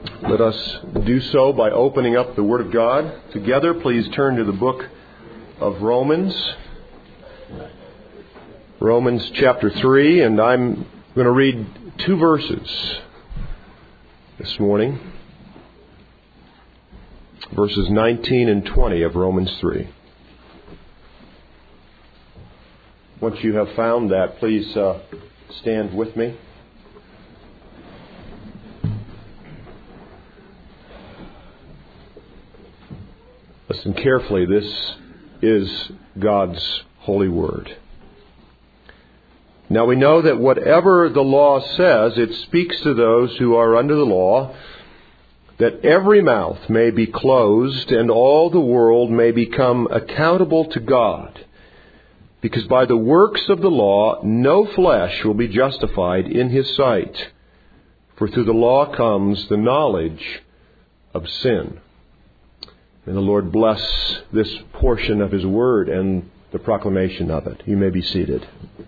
Let us do so by opening up the Word of God. Together, please turn to the book of Romans. Romans chapter 3, and I'm going to read two verses this morning. Verses 19 and 20 of Romans 3. Once you have found that, please stand with me. Listen carefully. This is God's holy word. Now we know that whatever the law says, it speaks to those who are under the law, that every mouth may be closed and all the world may become accountable to God. Because by the works of the law, no flesh will be justified in His sight. For through the law comes the knowledge of sin. May the Lord bless this portion of His Word and the proclamation of it. You may be seated.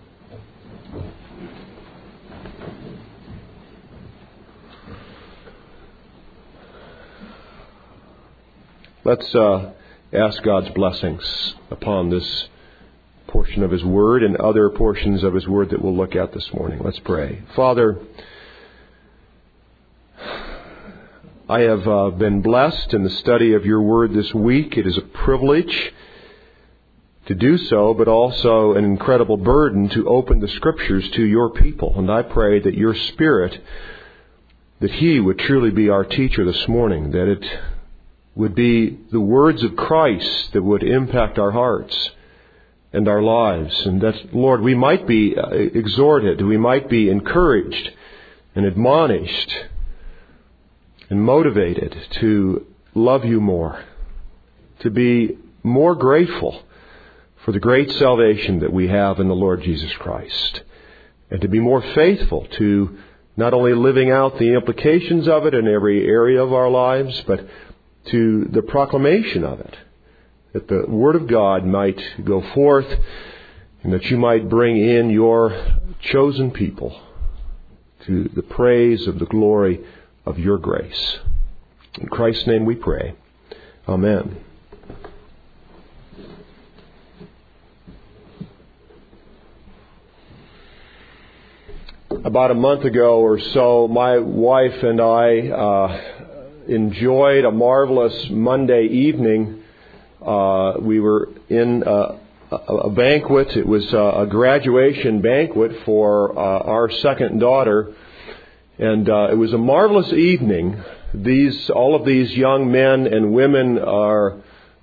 Let's ask God's blessings upon this portion of His Word and other portions of His Word that we'll look at this morning. Let's pray. Father, I have been blessed in the study of Your Word this week. It is a privilege to do so, but also an incredible burden to open the Scriptures to Your people. And I pray that Your Spirit, that He would truly be our teacher this morning, that it would be the words of Christ that would impact our hearts and our lives. And that, Lord, we might be exhorted, we might be encouraged and admonished and motivated to love You more, to be more grateful for the great salvation that we have in the Lord Jesus Christ, and to be more faithful to not only living out the implications of it in every area of our lives, but to the proclamation of it, that the Word of God might go forth and that You might bring in Your chosen people to the praise of the glory of Your grace. In Christ's name we pray. Amen. About a month ago or so, my wife and I enjoyed a marvelous Monday evening. We were in a banquet. It was a graduation banquet for our second daughter. And it was a marvelous evening. All of these young men and women were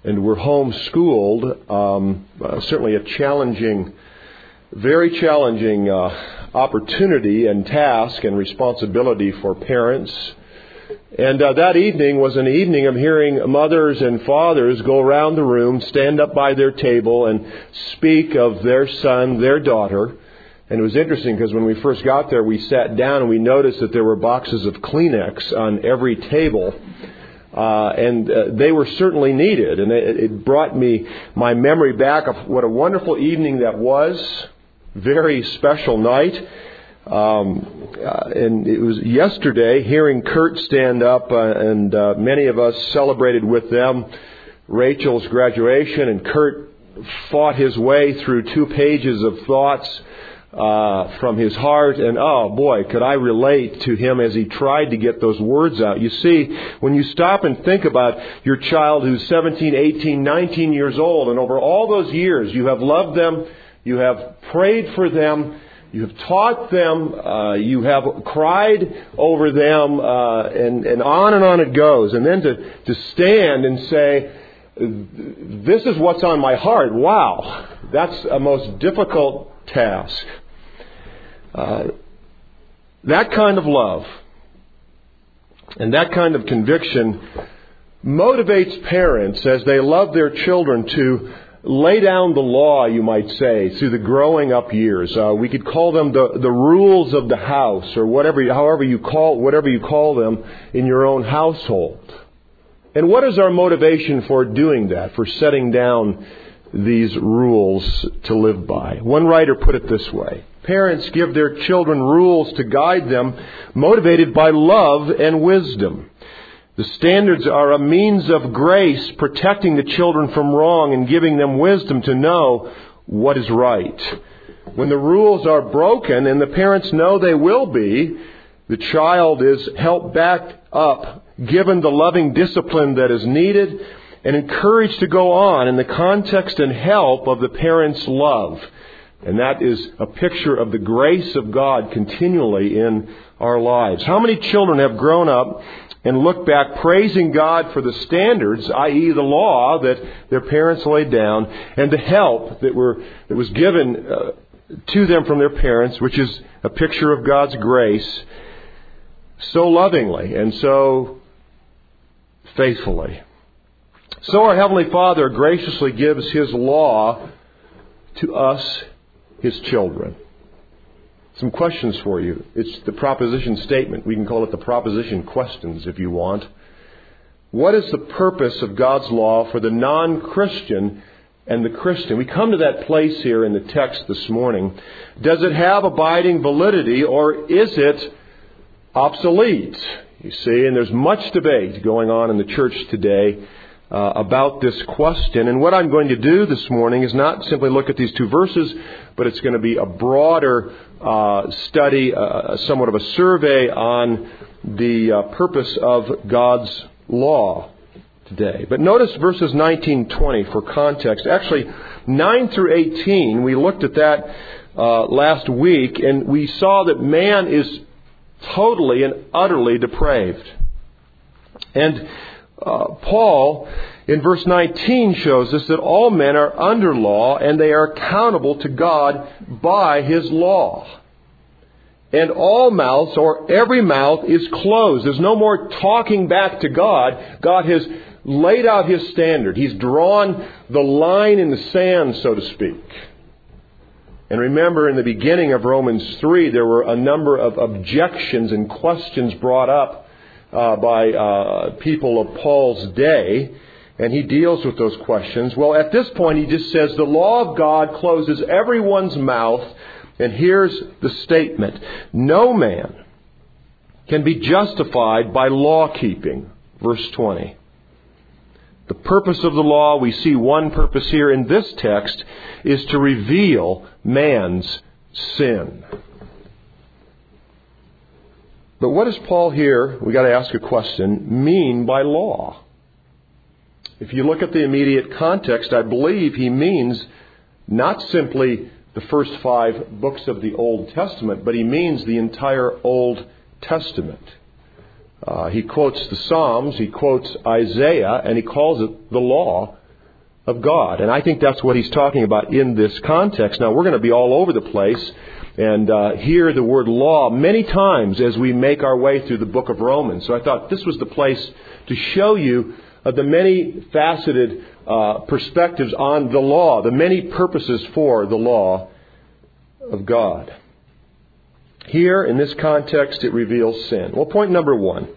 homeschooled. Certainly a challenging, very challenging opportunity and task and responsibility for parents. And that evening was an evening of hearing mothers and fathers go around the room, stand up by their table, and speak of their son, their daughter. And it was interesting because when we first got there, we sat down and we noticed that there were boxes of Kleenex on every table. And they were certainly needed. And it brought me my memory back of what a wonderful evening that was. Very special night. And it was yesterday, hearing Kurt stand up, and many of us celebrated with them Rachel's graduation. And Kurt fought his way through 2 pages of thoughts from his heart, and oh boy, could I relate to him as he tried to get those words out. You see, when you stop and think about your child who's 17, 18, 19 years old, and over all those years you have loved them, you have prayed for them, you have taught them, you have cried over them, and on it goes. And then to stand and say, this is what's on my heart. Wow, that's a most difficult task. That kind of love and that kind of conviction motivates parents as they love their children to lay down the law, you might say, through the growing up years. We could call them the rules of the house, or whatever you call them in your own household. And what is our motivation for doing that, for setting down these rules to live by? One writer put it this way: parents give their children rules to guide them, motivated by love and wisdom. The standards are a means of grace, protecting the children from wrong and giving them wisdom to know what is right. When the rules are broken, and the parents know they will be, the child is helped back up, given the loving discipline that is needed, and encouraged to go on in the context and help of the parents' love. And that is a picture of the grace of God continually in our lives. How many children have grown up and look back praising God for the standards, i.e. the law that their parents laid down, and the help that was given to them from their parents, which is a picture of God's grace, so lovingly and so faithfully. So our Heavenly Father graciously gives His law to us, His children. Some questions for you. It's the proposition statement. We can call it the proposition questions if you want. What is the purpose of God's law for the non-Christian and the Christian? We come to that place here in the text this morning. Does it have abiding validity, or is it obsolete? You see, and there's much debate going on in the church today about this question. And what I'm going to do this morning is not simply look at these two verses, but it's going to be a broader study, somewhat of a survey on the purpose of God's law today. But notice verses 19-20 for context. Actually, 9 through 18, we looked at that last week, and we saw that man is totally and utterly depraved. And Paul, in verse 19, shows us that all men are under law and they are accountable to God by His law. And all mouths, or every mouth, is closed. There's no more talking back to God. God has laid out His standard. He's drawn the line in the sand, so to speak. And remember, in the beginning of Romans 3, there were a number of objections and questions brought up by people of Paul's day, and he deals with those questions. Well, at this point, he just says the law of God closes everyone's mouth, and here's the statement: no man can be justified by law keeping. Verse 20. The purpose of the law, we see one purpose here in this text, is to reveal man's sin. But what does Paul here, we got to ask a question, mean by law? If you look at the immediate context, I believe he means not simply the first 5 books of the Old Testament, but he means the entire Old Testament. He quotes the Psalms, he quotes Isaiah, and he calls it the law of God. And I think that's what he's talking about in this context. Now, we're going to be all over the place and hear the word law many times as we make our way through the book of Romans. So I thought this was the place to show you the many faceted perspectives on the law, the many purposes for the law of God. Here, in this context, it reveals sin. Well, point number 1.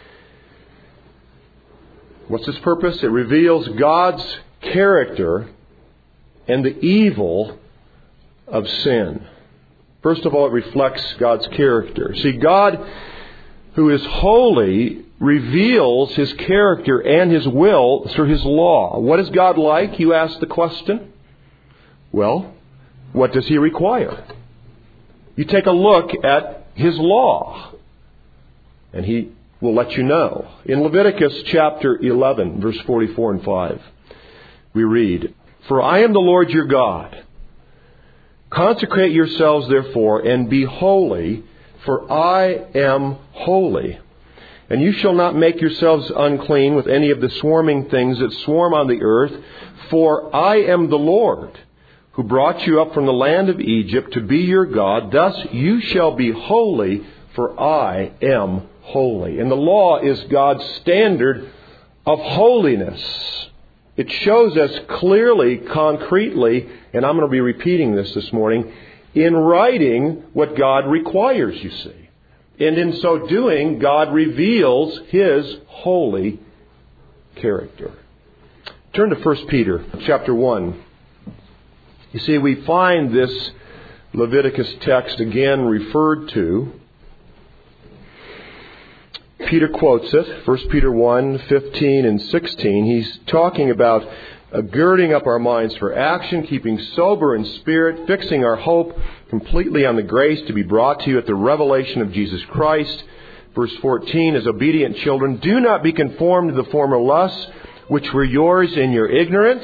What's its purpose? It reveals God's character and the evil of sin. First of all, it reflects God's character. See, God, who is holy, reveals His character and His will through His law. What is God like? You ask the question. Well, what does He require? You take a look at His law, and He will let you know. In Leviticus chapter 11, verse 44 and 5, we read, "For I am the Lord your God. Consecrate yourselves, therefore, and be holy, for I am holy. And you shall not make yourselves unclean with any of the swarming things that swarm on the earth, for I am the Lord, who brought you up from the land of Egypt to be your God. Thus you shall be holy, for I am holy." And the law is God's standard of holiness. It shows us clearly, concretely, and I'm going to be repeating this morning, in writing what God requires, you see. And in so doing, God reveals His holy character. Turn to 1 Peter chapter 1. You see, we find this Leviticus text again referred to. Peter quotes it, 1 Peter 1, 15 and 16. He's talking about girding up our minds for action, keeping sober in spirit, fixing our hope completely on the grace to be brought to you at the revelation of Jesus Christ. Verse 14, as obedient children, do not be conformed to the former lusts which were yours in your ignorance.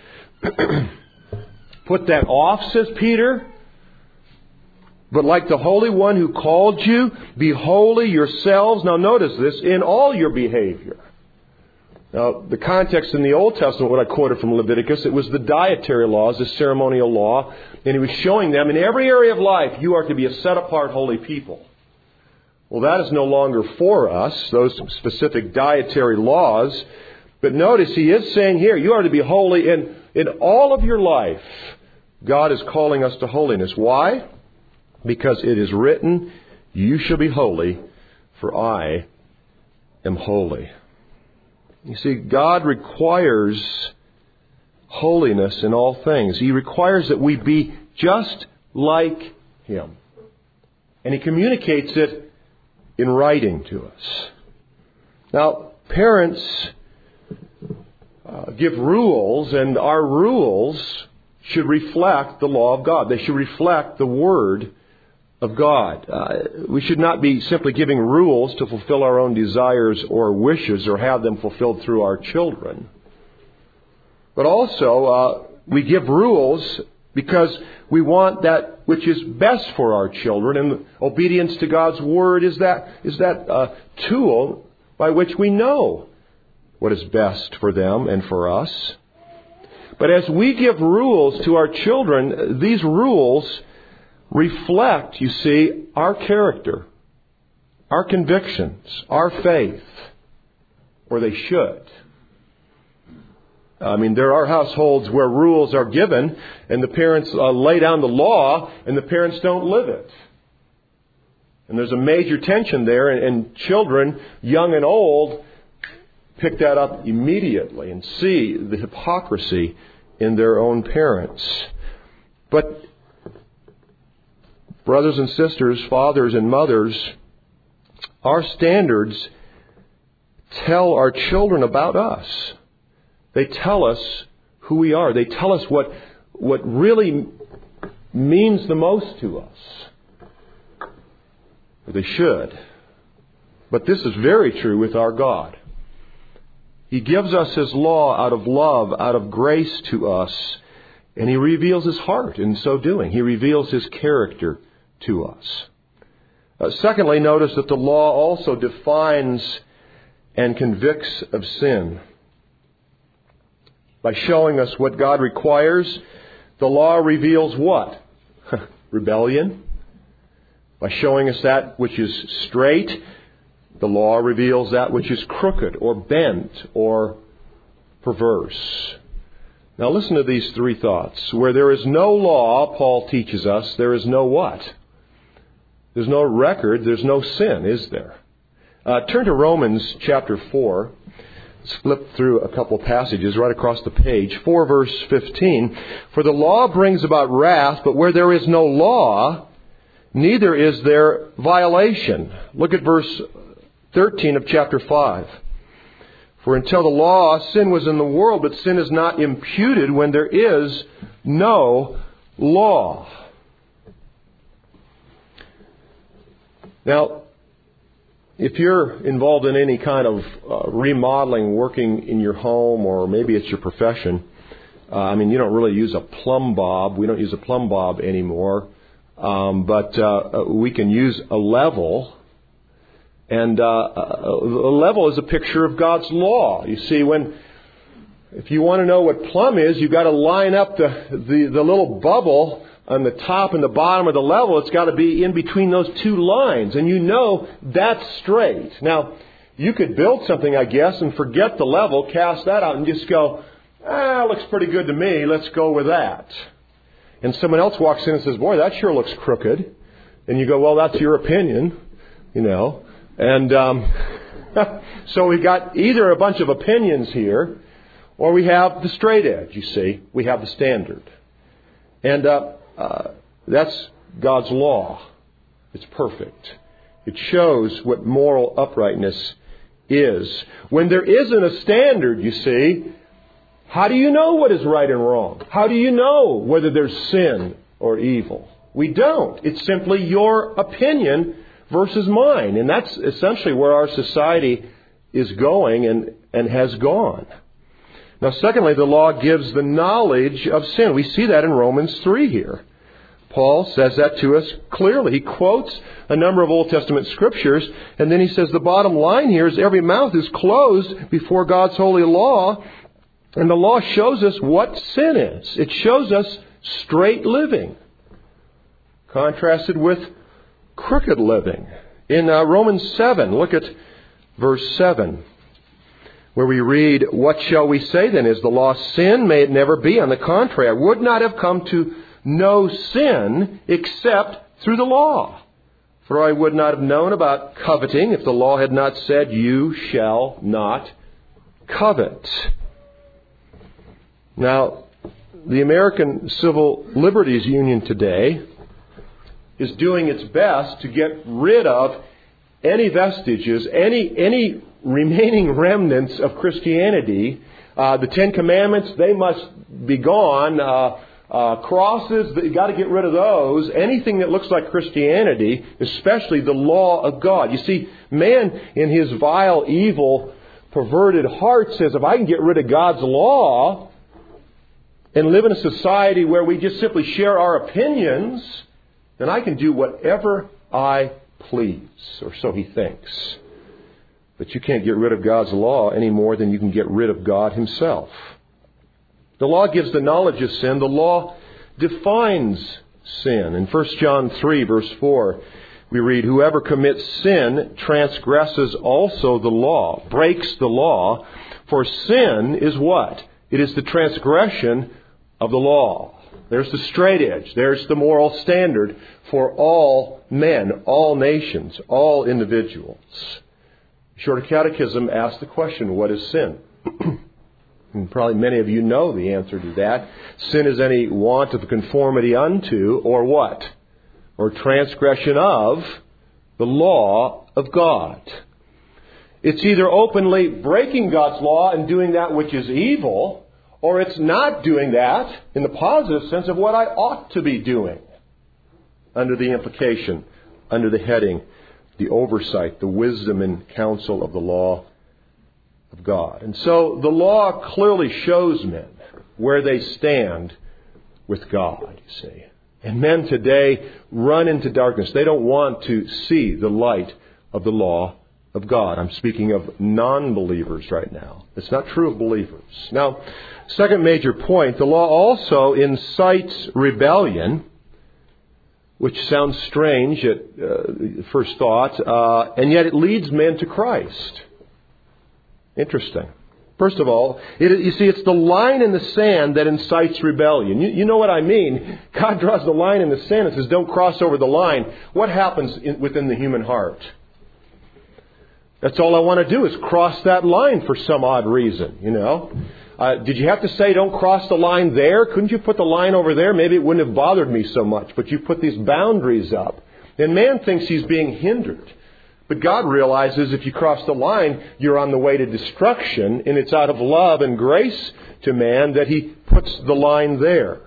Put that off, says Peter. But like the Holy One who called you, be holy yourselves. Now notice this, in all your behavior. Now, the context in the Old Testament, what I quoted from Leviticus, it was the dietary laws, the ceremonial law. And he was showing them, in every area of life, you are to be a set-apart holy people. Well, that is no longer for us, those specific dietary laws. But notice, he is saying here, you are to be holy in all of your life. God is calling us to holiness. Why? Because it is written, you shall be holy, for I am holy. You see, God requires holiness in all things. He requires that we be just like Him. And He communicates it in writing to us. Now, parents give rules, and our rules should reflect the law of God. They should reflect the Word of God. We should not be simply giving rules to fulfill our own desires or wishes or have them fulfilled through our children. But also, we give rules because we want that which is best for our children, and obedience to God's Word is that tool by which we know what is best for them and for us. But as we give rules to our children, these rules reflect, you see, our character, our convictions, our faith, or they should. I mean, there are households where rules are given and the parents lay down the law and the parents don't live it. And there's a major tension there, and children, young and old, pick that up immediately and see the hypocrisy in their own parents. But brothers and sisters, fathers and mothers, our standards tell our children about us. They tell us who we are. They tell us what really means the most to us. Or they should. But this is very true with our God. He gives us His law out of love, out of grace to us, and He reveals His heart in so doing. He reveals His character to us. Secondly, notice that the law also defines and convicts of sin. By showing us what God requires, the law reveals what? Rebellion. By showing us that which is straight, the law reveals that which is crooked or bent or perverse. Now listen to these three thoughts. Where there is no law, Paul teaches us, there is no what? There's no record, there's no sin, is there? Turn to Romans chapter 4. Let's flip through a couple passages right across the page. 4 verse 15. For the law brings about wrath, but where there is no law, neither is there violation. Look at verse 13 of chapter 5. For until the law, sin was in the world, but sin is not imputed when there is no law. Now, if you're involved in any kind of remodeling, working in your home, or maybe it's your profession, you don't really use a plumb bob. We don't use a plumb bob anymore. But we can use a level. And a level is a picture of God's law. You see, if you want to know what plumb is, you've got to line up the little bubble on the top and the bottom of the level. It's got to be in between those two lines. And you know that's straight. Now, you could build something, I guess, and forget the level, cast that out, and just go, looks pretty good to me. Let's go with that. And someone else walks in and says, boy, that sure looks crooked. And you go, well, that's your opinion, you know. And so we got either a bunch of opinions here, or we have the straight edge, you see. We have the standard. And that's God's law. It's perfect. It shows what moral uprightness is. When there isn't a standard, you see, how do you know what is right and wrong? How do you know whether there's sin or evil? We don't. It's simply your opinion versus mine. And that's essentially where our society is going and has gone. Now, secondly, the law gives the knowledge of sin. We see that in Romans 3 here. Paul says that to us clearly. He quotes a number of Old Testament scriptures, and then he says the bottom line here is every mouth is closed before God's holy law, and the law shows us what sin is. It shows us straight living, contrasted with crooked living. In Romans 7, look at verse 7, where we read, "What shall we say then? Is the law sin? May it never be. On the contrary, I would not have come to know sin except through the law. For I would not have known about coveting if the law had not said, 'You shall not covet.'" Now, the American Civil Liberties Union today is doing its best to get rid of any vestiges, any remaining remnants of Christianity. The Ten Commandments, they must be gone. Crosses, you got to get rid of those. Anything that looks like Christianity, especially the law of God. You see, man in his vile, evil, perverted heart says, if I can get rid of God's law and live in a society where we just simply share our opinions, then I can do whatever I please, or so he thinks. But you can't get rid of God's law any more than you can get rid of God himself. The law gives the knowledge of sin. The law defines sin. In 1 John 3, verse 4, we read, "Whoever commits sin transgresses also the law," breaks the law, "for sin is what? It is the transgression of the law." There's the straight edge. There's the moral standard for all men, all nations, all individuals. Shorter Catechism asks the question, what is sin? And probably many of you know the answer to that. Sin is any want of conformity unto, or what? Or transgression of the law of God. It's either openly breaking God's law and doing that which is evil, or it's not doing that in the positive sense of what I ought to be doing. Under the implication, under the heading, the oversight, the wisdom and counsel of the law of God. And so the law clearly shows men where they stand with God, you see. And men today run into darkness. They don't want to see the light of the law of God. I'm speaking of non-believers right now. It's not true of believers. Now, second major point, the law also incites rebellion, which sounds strange at first thought, and yet it leads men to Christ. Interesting. First of all, you see, it's the line in the sand that incites rebellion. You know what I mean. God draws the line in the sand and says, don't cross over the line. What happens within the human heart? That's all I want to do is cross that line for some odd reason, you know. Did you have to say don't cross the line there? Couldn't you put the line over there? Maybe it wouldn't have bothered me so much. But you put these boundaries up. And man thinks he's being hindered. But God realizes if you cross the line, you're on the way to destruction. And it's out of love and grace to man that he puts the line there.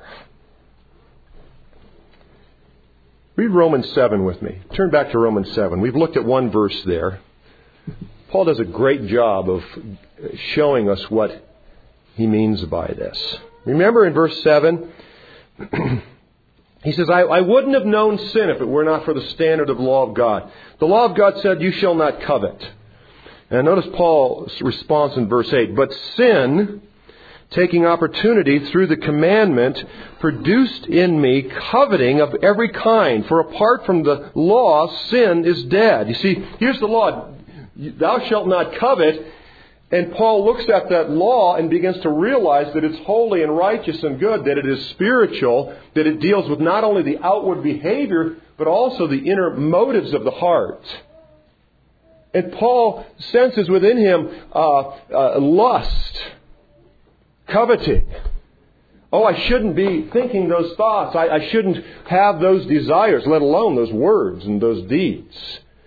Read Romans 7 with me. Turn back to Romans 7. We've looked at one verse there. Paul does a great job of showing us what he means by this. Remember in verse 7, he says, I wouldn't have known sin if it were not for the standard of the law of God. The law of God said, you shall not covet. And notice Paul's response in verse 8. But sin, taking opportunity through the commandment, produced in me coveting of every kind. For apart from the law, sin is dead. You see, here's the law. Thou shalt not covet. And Paul looks at that law and begins to realize that it's holy and righteous and good, that it is spiritual, that it deals with not only the outward behavior, but also the inner motives of the heart. And Paul senses within him lust, coveting. Oh, I shouldn't be thinking those thoughts. I shouldn't have those desires, let alone those words and those deeds.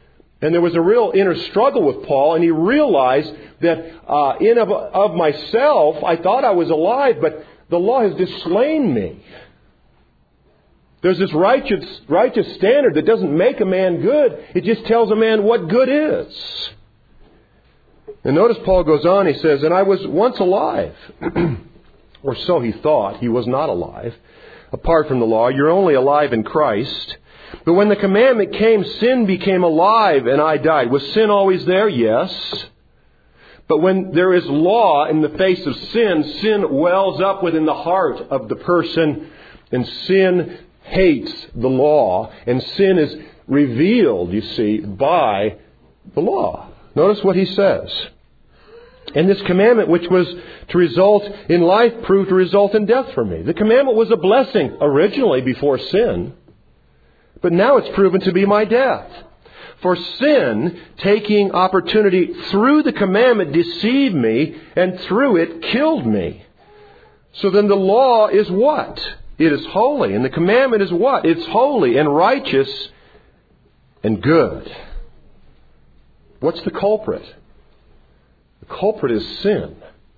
And there was a real inner struggle with Paul, and he realized that in of myself, I thought I was alive, but the law has just slain me. There's this righteous standard that doesn't make a man good. It just tells a man what good is. And notice Paul goes on, he says, and I was once alive. Or so he thought. He was not alive. Apart from the law, you're only alive in Christ. But when the commandment came, sin became alive and I died. Was sin always there? Yes. But when there is law in the face of sin, sin wells up within the heart of the person, and sin hates the law, and sin is revealed, you see, by the law. Notice what he says. And this commandment, which was to result in life, proved to result in death for me. The commandment was a blessing originally before sin, but now it's proven to be my death. For sin, taking opportunity through the commandment, deceived me, and through it killed me. So then the law is what? It is holy. And the commandment is what? It's holy and righteous and good. What's the culprit? The culprit is sin.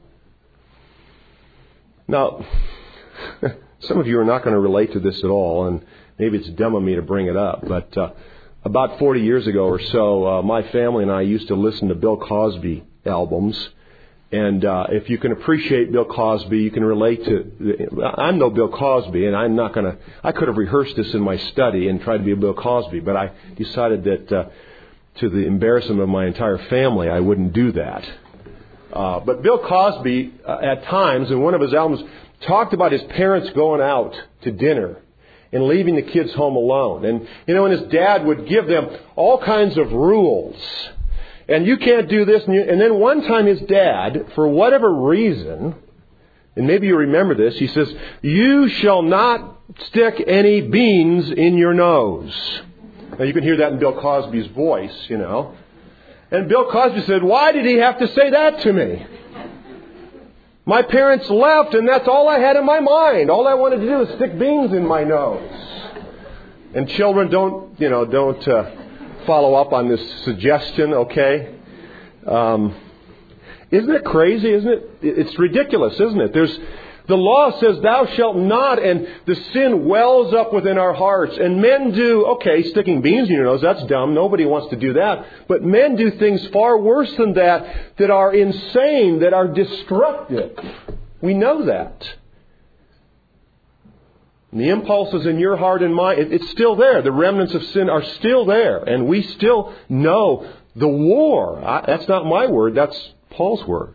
Now, some of you are not going to relate to this at all, and maybe it's dumb of me to bring it up, but about 40 years ago or so, my family and I used to listen to Bill Cosby albums. And if you can appreciate Bill Cosby, you can relate to... I'm no Bill Cosby, and I'm not going to... I could have rehearsed this in my study and tried to be a Bill Cosby, but I decided that to the embarrassment of my entire family, I wouldn't do that. But Bill Cosby, at times, in one of his albums, talked about his parents going out to dinner and leaving the kids home alone. And, and his dad would give them all kinds of rules. And you can't do this. And then one time his dad, for whatever reason, and maybe you remember this, he says, you shall not stick any beans in your nose. Now you can hear that in Bill Cosby's voice, And Bill Cosby said, why did he have to say that to me? My parents left, and that's all I had in my mind. All I wanted to do was stick beans in my nose. And children, don't follow up on this suggestion, okay? Isn't it crazy, isn't it? It's ridiculous, isn't it? The law says, thou shalt not, and the sin wells up within our hearts. And men do, sticking beans in your nose, that's dumb. Nobody wants to do that. But men do things far worse than that are insane, that are destructive. We know that. And the impulses in your heart and mine, it's still there. The remnants of sin are still there. And we still know the war. That's not my word, that's Paul's word.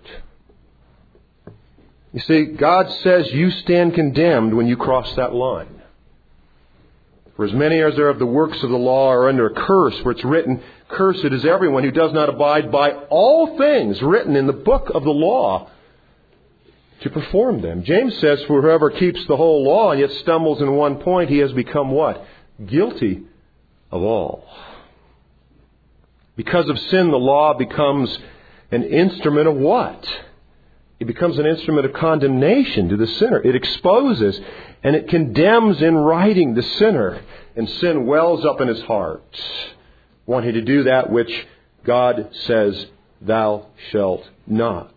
You see, God says you stand condemned when you cross that line. For as many as are of the works of the law are under a curse, for it's written, cursed is everyone who does not abide by all things written in the book of the law to perform them. James says, for whoever keeps the whole law and yet stumbles in one point, he has become what? Guilty of all. Because of sin, the law becomes an instrument of what? It becomes an instrument of condemnation to the sinner. It exposes and it condemns in writing the sinner. And sin wells up in his heart, wanting to do that which God says, thou shalt not.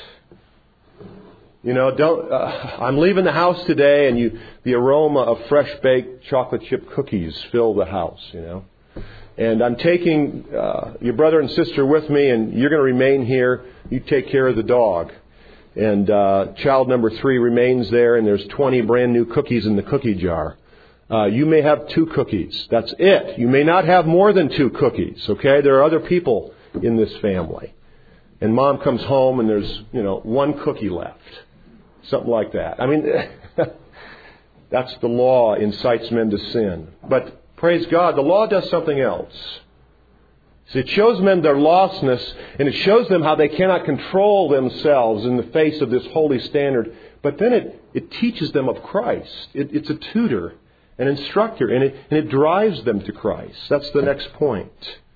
I'm leaving the house today, and the aroma of fresh baked chocolate chip cookies fill the house, And I'm taking your brother and sister with me, and you're going to remain here. You take care of the dog. And child number 3 remains there, and there's 20 brand new cookies in the cookie jar. You may have 2 cookies. That's it. You may not have more than 2 cookies, okay? There are other people in this family. And Mom comes home, and there's, 1 cookie left. Something like that. I mean, that's the law incites men to sin. But praise God, the law does something else. See, it shows men their lostness, and it shows them how they cannot control themselves in the face of this holy standard. But then it teaches them of Christ. It's a tutor, an instructor, and it drives them to Christ. That's the next point.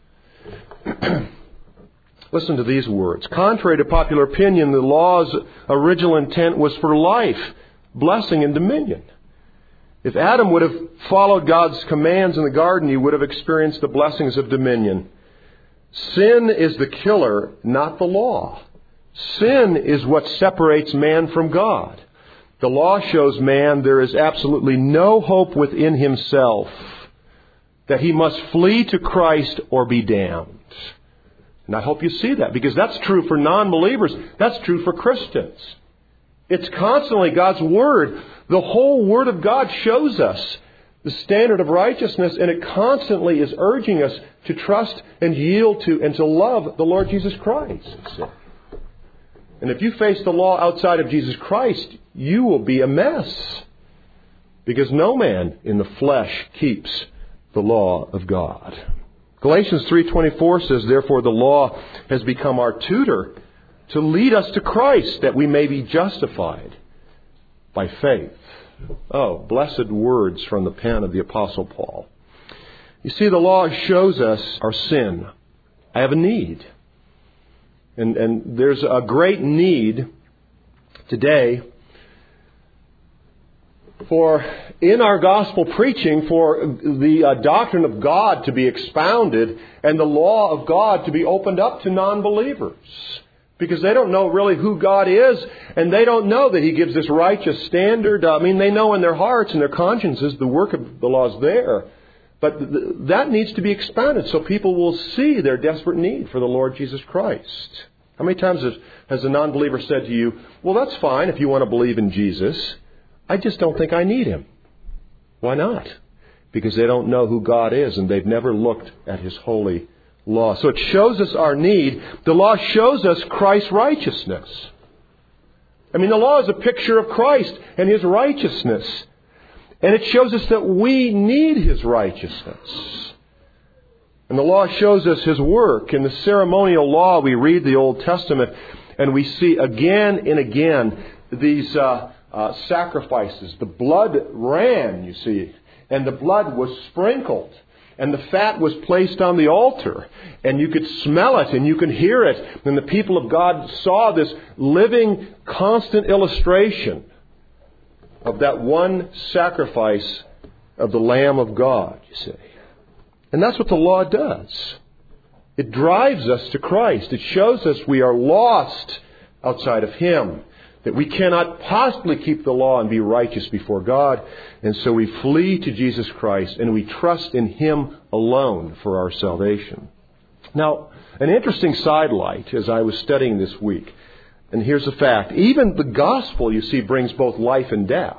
Listen to these words. Contrary to popular opinion, the law's original intent was for life, blessing, and dominion. If Adam would have followed God's commands in the garden, he would have experienced the blessings of dominion. Sin is the killer, not the law. Sin is what separates man from God. The law shows man there is absolutely no hope within himself, that he must flee to Christ or be damned. And I hope you see that, because that's true for non-believers. That's true for Christians. It's constantly God's Word. The whole Word of God shows us the standard of righteousness, and it constantly is urging us to trust and yield to and to love the Lord Jesus Christ. And if you face the law outside of Jesus Christ, you will be a mess, because no man in the flesh keeps the law of God. Galatians 3:24 says, "Therefore the law has become our tutor to lead us to Christ, that we may be justified by faith." Oh, blessed words from the pen of the Apostle Paul. You see, the law shows us our sin. I have a need. And there's a great need today for, in our gospel preaching, for the doctrine of God to be expounded and the law of God to be opened up to non-believers. Because they don't know really who God is, and they don't know that He gives this righteous standard. They know in their hearts and their consciences the work of the law is there. But that needs to be expounded so people will see their desperate need for the Lord Jesus Christ. How many times has a non-believer said to you, "Well, that's fine if you want to believe in Jesus. I just don't think I need Him." Why not? Because they don't know who God is, and they've never looked at His holy law. So it shows us our need. The law shows us Christ's righteousness. The law is a picture of Christ and His righteousness. And it shows us that we need His righteousness. And the law shows us His work. In the ceremonial law, we read the Old Testament and we see again and again these sacrifices. The blood ran, you see, and the blood was sprinkled. And the fat was placed on the altar. And you could smell it and you could hear it. And the people of God saw this living, constant illustration of that one sacrifice of the Lamb of God, you see. And that's what the law does. It drives us to Christ. It shows us we are lost outside of Him, that we cannot possibly keep the law and be righteous before God. And so we flee to Jesus Christ and we trust in Him alone for our salvation. Now, an interesting sidelight as I was studying this week, and here's a fact. Even the gospel, you see, brings both life and death.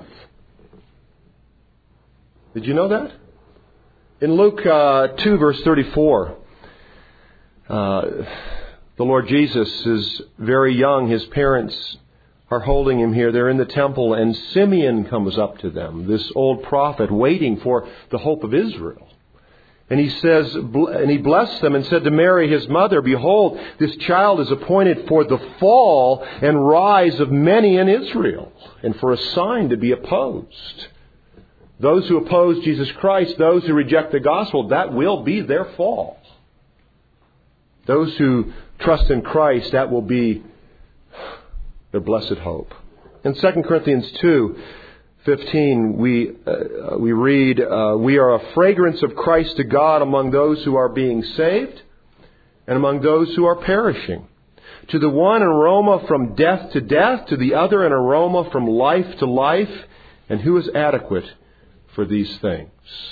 Did you know that? In Luke 2, verse 34, the Lord Jesus is very young. His parents are holding Him here. They're in the temple, and Simeon comes up to them, this old prophet waiting for the hope of Israel. And he says, and he blessed them and said to Mary, his mother, "Behold, this child is appointed for the fall and rise of many in Israel, and for a sign to be opposed." Those who oppose Jesus Christ, those who reject the gospel, that will be their fall. Those who trust in Christ, that will be their blessed hope. In 2 Corinthians 2:15, we read, "We are a fragrance of Christ to God among those who are being saved and among those who are perishing. To the one an aroma from death to death, to the other an aroma from life to life. And who is adequate for these things?"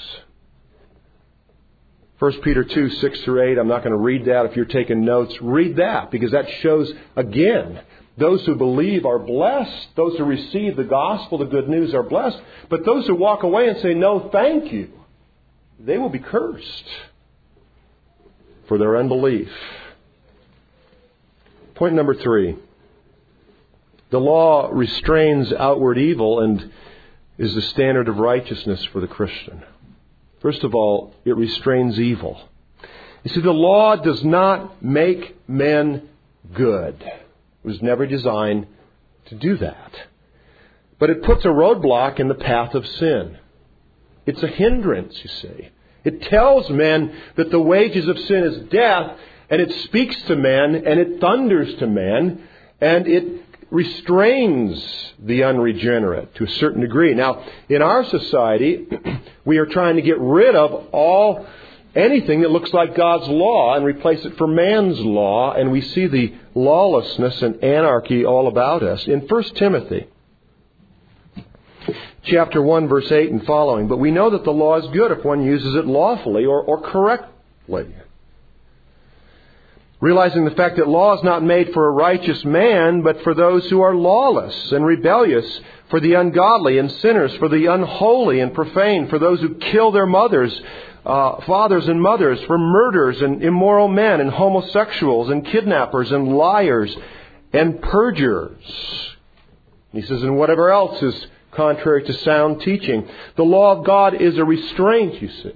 1 Peter 2:6-8, I'm not going to read that. If you're taking notes, read that, because that shows, again, those who believe are blessed. Those who receive the gospel, the good news, are blessed. But those who walk away and say, "No, thank you," they will be cursed for their unbelief. Point number 3. The law restrains outward evil and is the standard of righteousness for the Christian. First of all, it restrains evil. You see, the law does not make men good. It was never designed to do that. But it puts a roadblock in the path of sin. It's a hindrance, you see. It tells men that the wages of sin is death, and it speaks to men, and it thunders to men, and it restrains the unregenerate to a certain degree. Now, in our society, we are trying to get rid of all anything that looks like God's law and replace it for man's law, and we see the lawlessness and anarchy all about us. In 1 Timothy chapter 1, verse 8 and following, but we know that the law is good if one uses it lawfully or correctly. Realizing the fact that law is not made for a righteous man, but for those who are lawless and rebellious, for the ungodly and sinners, for the unholy and profane, for those who kill their mothers, fathers and mothers, for murderers and immoral men and homosexuals and kidnappers and liars and perjurers. He says, and whatever else is contrary to sound teaching. The law of God is a restraint, you see,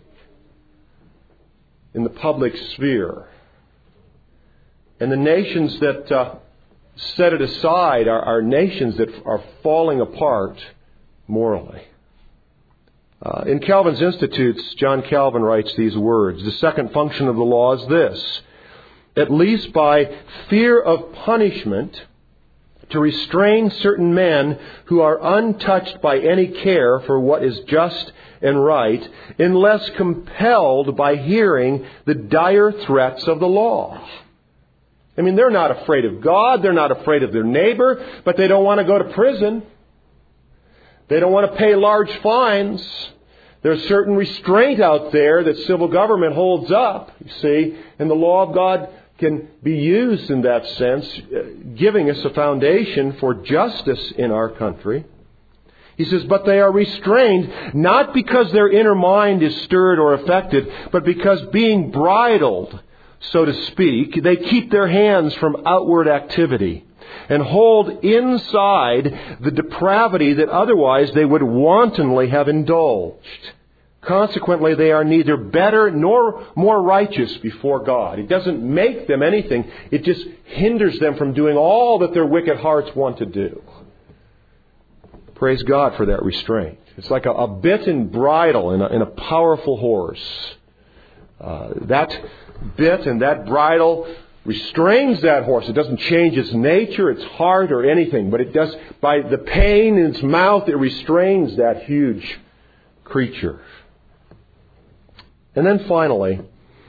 in the public sphere. And the nations that set it aside are nations that are falling apart morally. In Calvin's Institutes, John Calvin writes these words, the second function of the law is this: at least by fear of punishment, to restrain certain men who are untouched by any care for what is just and right, unless compelled by hearing the dire threats of the law. I mean, they're not afraid of God, they're not afraid of their neighbor, but they don't want to go to prison. They don't want to pay large fines. There's certain restraint out there that civil government holds up, you see, and the law of God can be used in that sense, giving us a foundation for justice in our country. He says, but they are restrained not because their inner mind is stirred or affected, but because being bridled, so to speak, they keep their hands from outward activity and hold inside the depravity that otherwise they would wantonly have indulged. Consequently, they are neither better nor more righteous before God. It doesn't make them anything. It just hinders them from doing all that their wicked hearts want to do. Praise God for that restraint. It's like a bit and bridle in a powerful horse. That bit and that bridle restrains that horse. It doesn't change its nature, its heart, or anything. But it does, by the pain in its mouth, it restrains that huge creature. And then finally,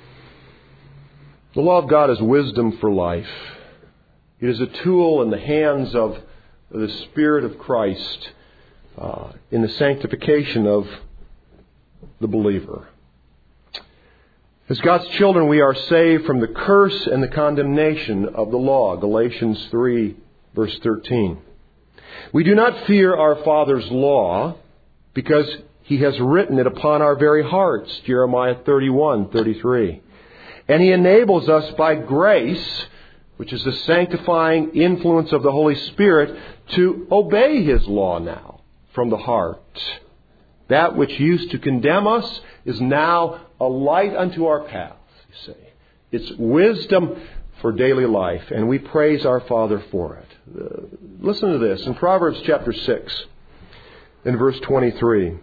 the law of God is wisdom for life. It is a tool in the hands of the Spirit of Christ in the sanctification of the believer. As God's children, we are saved from the curse and the condemnation of the law. Galatians 3, verse 13. We do not fear our Father's law because He has written it upon our very hearts. Jeremiah 31:33. And He enables us by grace, which is the sanctifying influence of the Holy Spirit, to obey His law now from the heart. That which used to condemn us is now a light unto our path, you see. It's wisdom for daily life, and we praise our Father for it. Listen to this. In Proverbs chapter 6, in verse 23.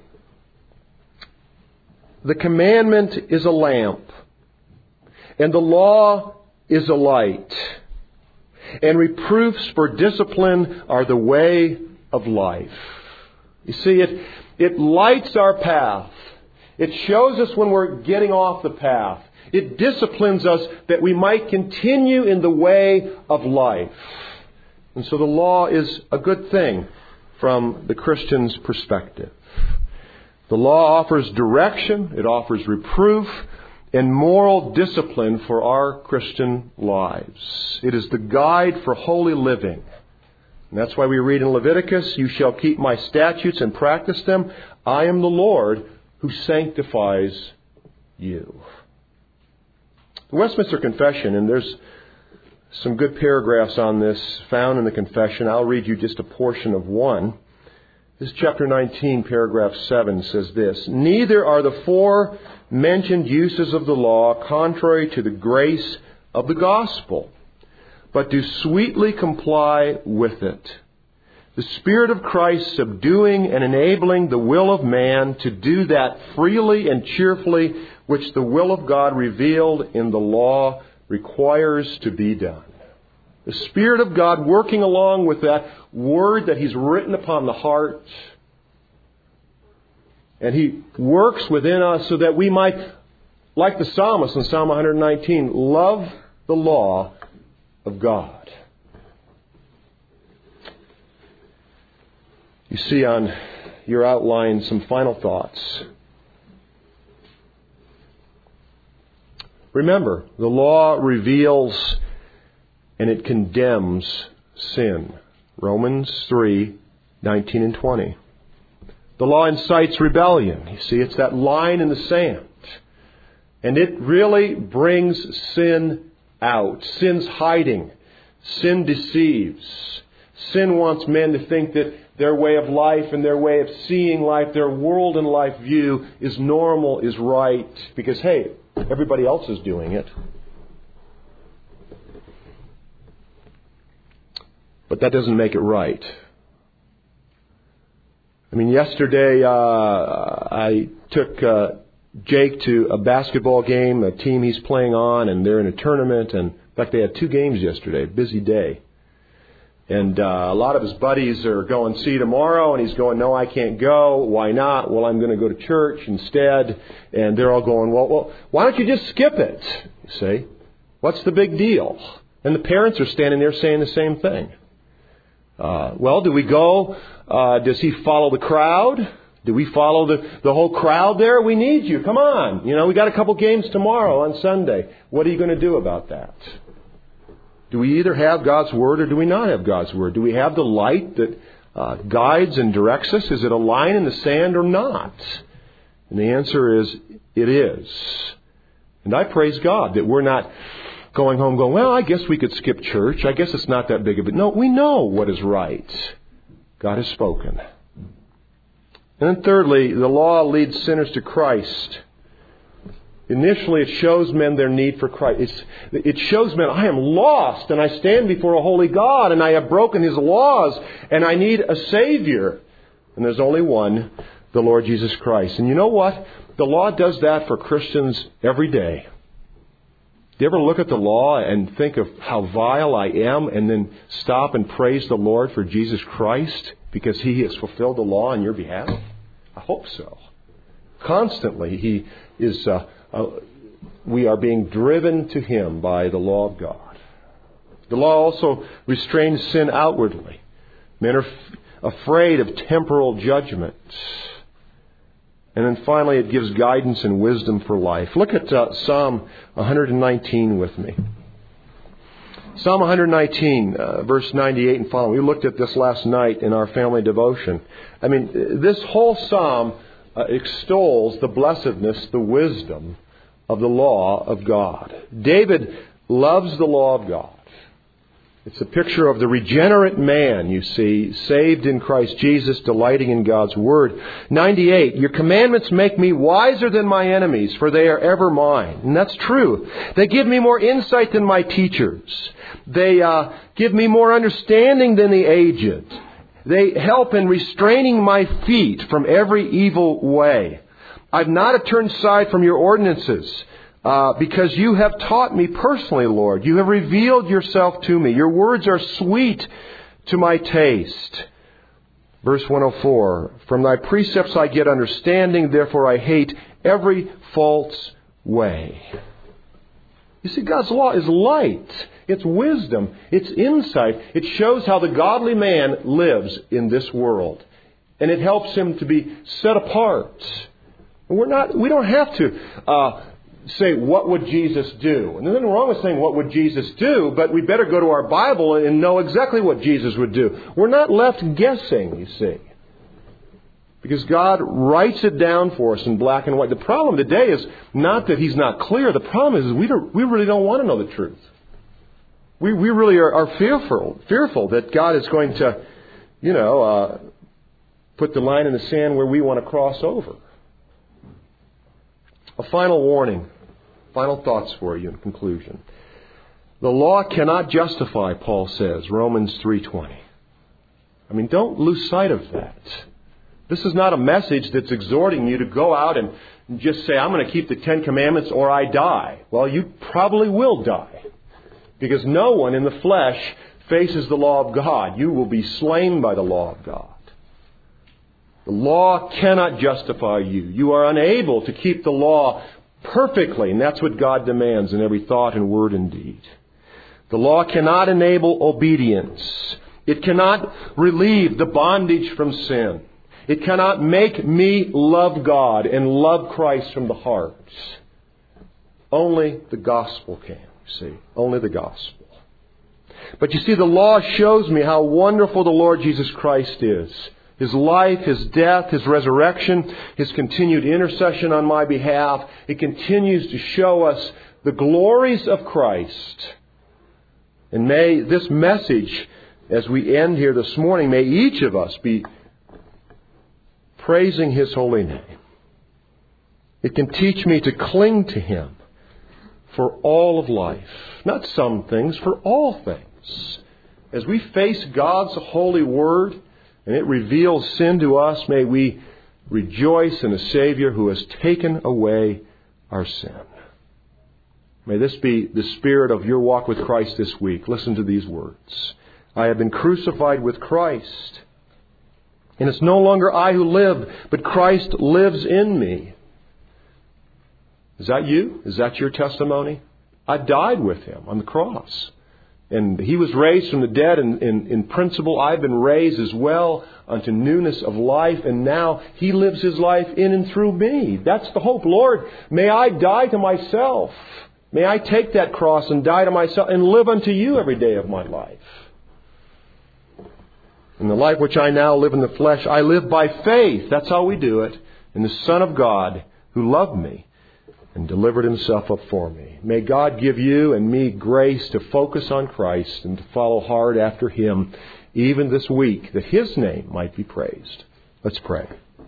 The commandment is a lamp, and the law is a light, and reproofs for discipline are the way of life. You see, it lights our path. It shows us when we're getting off the path. It disciplines us that we might continue in the way of life. And so the law is a good thing from the Christian's perspective. The law offers direction, it offers reproof, and moral discipline for our Christian lives. It is the guide for holy living. And that's why we read in Leviticus, you shall keep my statutes and practice them. I am the Lord who sanctifies you. The Westminster Confession, and there's some good paragraphs on this found in the Confession. I'll read you just a portion of one. This is chapter 19, paragraph 7 says this: neither are the four mentioned uses of the law contrary to the grace of the gospel, but do sweetly comply with it. The Spirit of Christ subduing and enabling the will of man to do that freely and cheerfully which the will of God revealed in the law requires to be done. The Spirit of God working along with that word that He's written upon the heart. And He works within us so that we might like the psalmist in Psalm 119, love the law of God. You see on your outline some final thoughts. Remember, the law reveals and it condemns sin. Romans 3:19 and 20. The law incites rebellion. You see, it's that line in the sand. And it really brings sin out. Sin's hiding. Sin deceives. Sin wants men to think that their way of life and their way of seeing life, their world and life view is normal, is right. Because, hey, everybody else is doing it. But that doesn't make it right. I mean, yesterday I took Jake to a basketball game, a team he's playing on, and they're in a tournament. And in fact, they had 2 games yesterday, a busy day. And a lot of his buddies are going, see you tomorrow. And he's going, no, I can't go. Why not? Well, I'm going to go to church instead. And they're all going, well, why don't you just skip it? You see, what's the big deal? And the parents are standing there saying the same thing. Well, do we go? Does he follow the crowd? Do we follow the whole crowd there? We need you. Come on. You know, we got a couple games tomorrow on Sunday. What are you going to do about that? Do we either have God's Word or do we not have God's Word? Do we have the light that guides and directs us? Is it a line in the sand or not? And the answer is, it is. And I praise God that we're not going home going, well, I guess we could skip church. I guess it's not that big of it. No, we know what is right. God has spoken. And then thirdly, the law leads sinners to Christ. Initially, it shows men their need for Christ. It shows men, I am lost and I stand before a holy God and I have broken His laws and I need a Savior. And there's only one, the Lord Jesus Christ. And you know what? The law does that for Christians every day. Do you ever look at the law and think of how vile I am and then stop and praise the Lord for Jesus Christ because He has fulfilled the law on your behalf? I hope so. Constantly, He is. We are being driven to Him by the law of God. The law also restrains sin outwardly. Men are afraid of temporal judgment. And then finally, it gives guidance and wisdom for life. Look at Psalm 119 with me. Psalm 119, verse 98 and following. We looked at this last night in our family devotion. I mean, this whole psalm extols the blessedness, the wisdom of the law of God. David loves the law of God. It's a picture of the regenerate man, you see, saved in Christ Jesus, delighting in God's Word. 98, your commandments make me wiser than my enemies, for they are ever mine. And that's true. They give me more insight than my teachers. They give me more understanding than the aged. They help in restraining my feet from every evil way. I've not turned aside from your ordinances. Because you have taught me personally, Lord. You have revealed yourself to me. Your words are sweet to my taste. Verse 104, from thy precepts I get understanding, therefore I hate every false way. You see, God's law is light. It's wisdom. It's insight. It shows how the godly man lives in this world. And it helps him to be set apart. We don't have to say, what would Jesus do? And there's nothing wrong with saying, what would Jesus do? But we better go to our Bible and know exactly what Jesus would do. We're not left guessing, you see. Because God writes it down for us in black and white. The problem today is not that He's not clear. The problem is we really don't want to know the truth. We really are fearful that God is going to, put the line in the sand where we want to cross over. A final warning, final thoughts for you in conclusion. The law cannot justify, Paul says, Romans 3:20. I mean, don't lose sight of that. This is not a message that's exhorting you to go out and just say, I'm going to keep the 10 Commandments or I die. Well, you probably will die. Because no one in the flesh faces the law of God. You will be slain by the law of God. The law cannot justify you. You are unable to keep the law perfectly. And that's what God demands in every thought and word and deed. The law cannot enable obedience. It cannot relieve the bondage from sin. It cannot make me love God and love Christ from the heart. Only the gospel can, see. Only the gospel. But you see, the law shows me how wonderful the Lord Jesus Christ is. His life, His death, His resurrection, His continued intercession on my behalf. It continues to show us the glories of Christ. And may this message, as we end here this morning, may each of us be praising His holy name. It can teach me to cling to Him for all of life. Not some things, for all things. As we face God's holy word and it reveals sin to us, may we rejoice in a Savior who has taken away our sin. May this be the spirit of your walk with Christ this week. Listen to these words. I have been crucified with Christ. And it's no longer I who live, but Christ lives in me. Is that you? Is that your testimony? I died with Him on the cross. And He was raised from the dead. And in principle, I've been raised as well unto newness of life. And now He lives His life in and through me. That's the hope. Lord, may I die to myself. May I take that cross and die to myself and live unto You every day of my life. In the life which I now live in the flesh, I live by faith. That's how we do it. In the Son of God who loved me and delivered Himself up for me. May God give you and me grace to focus on Christ and to follow hard after Him even this week, that His name might be praised. Let's pray.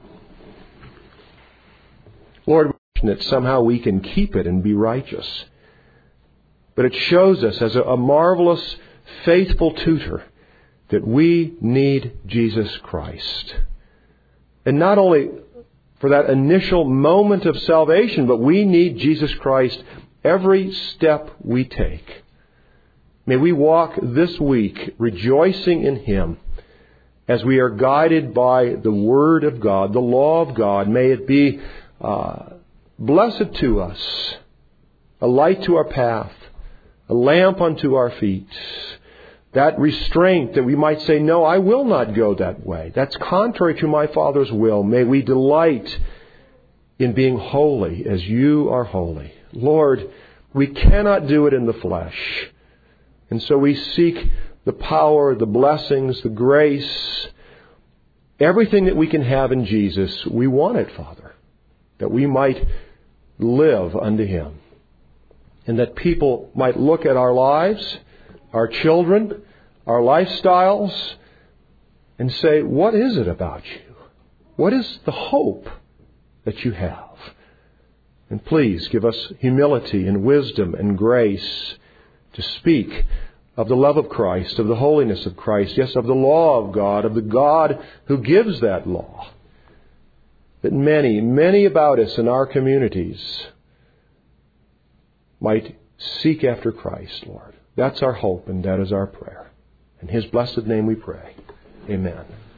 Lord, that somehow we can keep it and be righteous. But it shows us as a marvelous, faithful tutor that we need Jesus Christ. And not only for that initial moment of salvation, but we need Jesus Christ every step we take. May we walk this week rejoicing in Him as we are guided by the Word of God, the law of God. May it be blessed to us, a light to our path, a lamp unto our feet. That restraint that we might say, no, I will not go that way. That's contrary to my Father's will. May we delight in being holy as You are holy. Lord, we cannot do it in the flesh. And so we seek the power, the blessings, the grace, everything that we can have in Jesus. We want it, Father, that we might live unto Him. And that people might look at our lives, our children, our lifestyles, and say, what is it about You? What is the hope that You have? And please give us humility and wisdom and grace to speak of the love of Christ, of the holiness of Christ, yes, of the law of God, of the God who gives that law. That many, many about us in our communities might seek after Christ, Lord. That's our hope and that is our prayer. In His blessed name we pray. Amen.